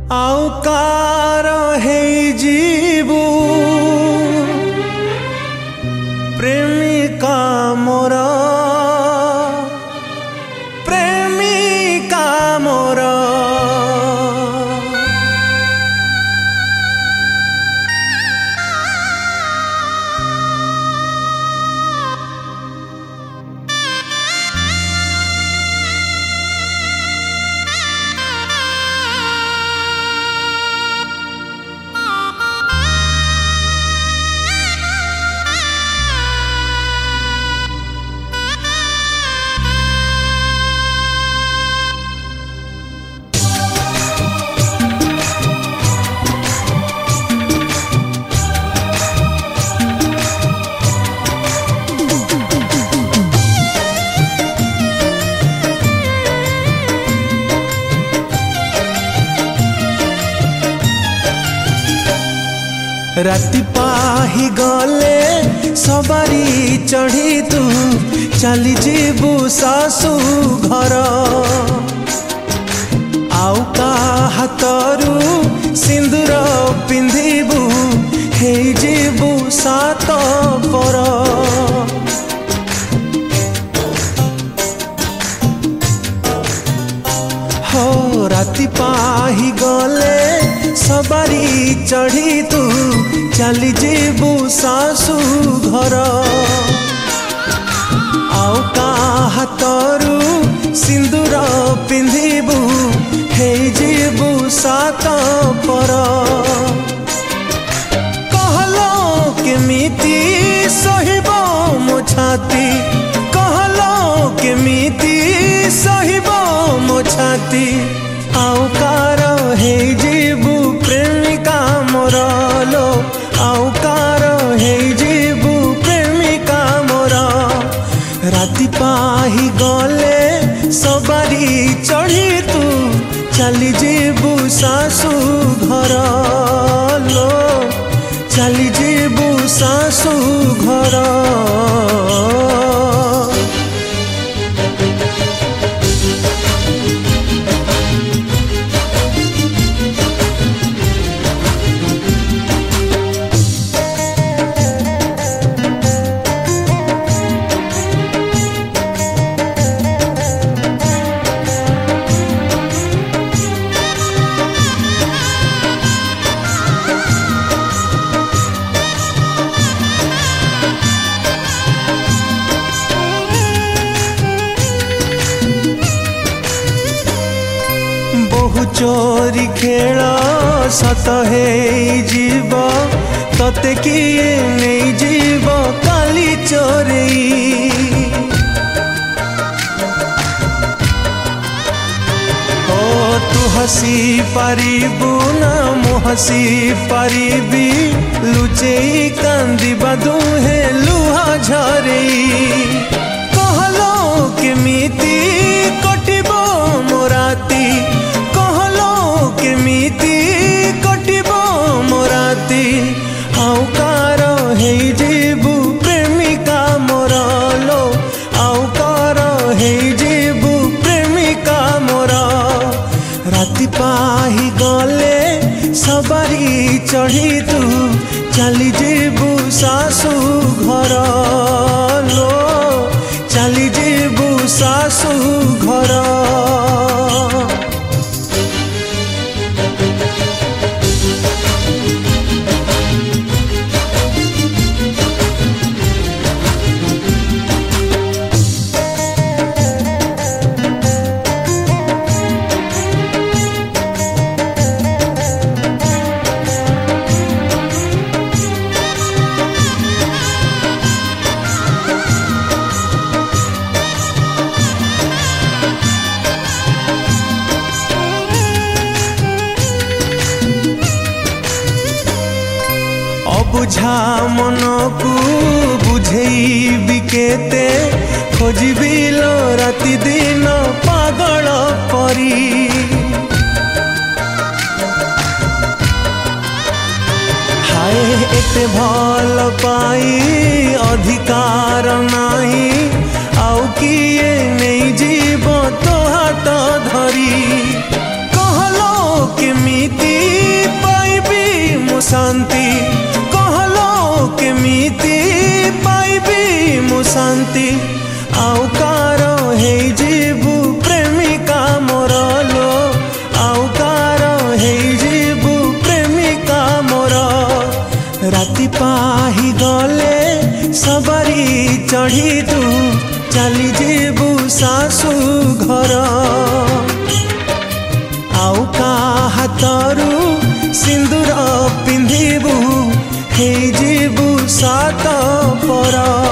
आउ कार हे जीवु प्रेमिका मोर प्रेमिका मोर राति पाही गले सवारी चढ़ी तू चली जीवु सासू घर आउ का हाथरू सिंदूर पिंधिबू हे जीवु सात पर हो राति पाही गले सवारी चढ़ी तू चली जीवु सासू घर आउ का हाथरू सिंदूर पिंधिबू हे जीवु सात पर कहलो केमिति सहिब मो छाती कहलो केमिति सहिब मो छाती आउ कार हे जीवु प्रेमिका मोर लो आउ कार हे जीवु प्रेमिका मोर राति पाही गले सवारी चढ़ी तू चली जीवु सासू घर लो चली जीवु सासू घर चोरी खेल सत हे जीव तते किए नहीं जीव काली चोरी ओ तू हसी पारिबू ना मु हसी पारिबी लुचेई कांदिबा दुहे लुहा झरेई कहलो केमिति कटिबो मोराती केमिति कटिबो मोराती आउ कार हे जीवु प्रेमिका मोर लो आउ कार हे जीवु प्रेमिका मोर राति पाही गले सवारी चढ़ी तू चली जीवु सासू घर लो चली जीवु सासू घर बुझा मन को बुझेई केते खोजबी लो राति दिन पागल परी हाय एते भल पाई अधिकार नाही आउ किए नहीं जीव तो हाथ धरी कहलो केमिति शांति कहलो केमिति पाइबी मु शांति आउ कार हे जीवु प्रेमिका मोरलो आउ कार हे जीवु प्रेमिका मोर राति पाही गले सबरी चढ़ी तू चली जीवु सासु घर आउ का हाथरू सिंदूर पिंधिबू हे जीवु सात पर।